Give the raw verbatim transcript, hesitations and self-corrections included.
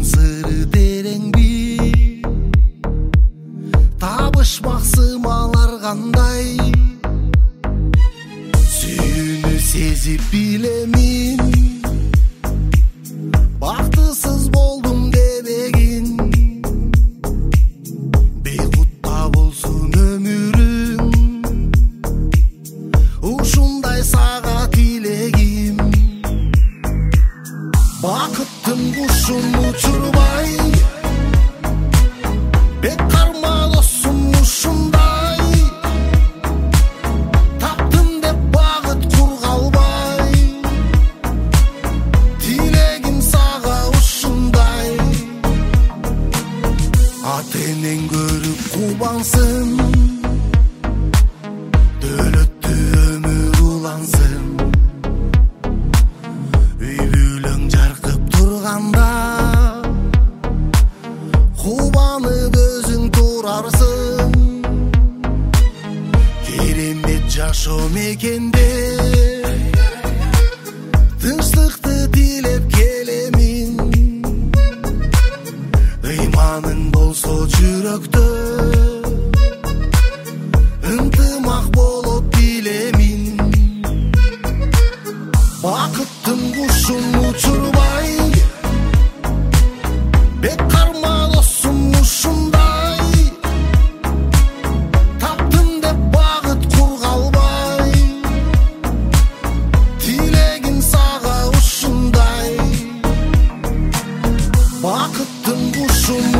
сыры тереңби, табышмак сымалар кандай, сүйүүнү сезип билемин, бактысыз болдум дебегин, бейкутта болсун өмүрүң, ушундай сага тилегим. Бакыттын кушун учурбай, бек карма досум ушундай, таптым деп багыт кургалбай, тилегим сага ушундай. Ата энең көрүп кубансын, дөөлөттүү өмүр улансын, үй бүлөң жаркып турганда, кубанып өзүң турарсың. Керемет жашоо мекенде, тынчтыкты тилеп келемин, ыйманың болсо жүрөктө, ынтымак болот билемин. Бакыттын кушун учурбай, бек карма досум ушундай, таптым деп багыт кургалбай, тилегим сага ушундай. Бакыттын кушун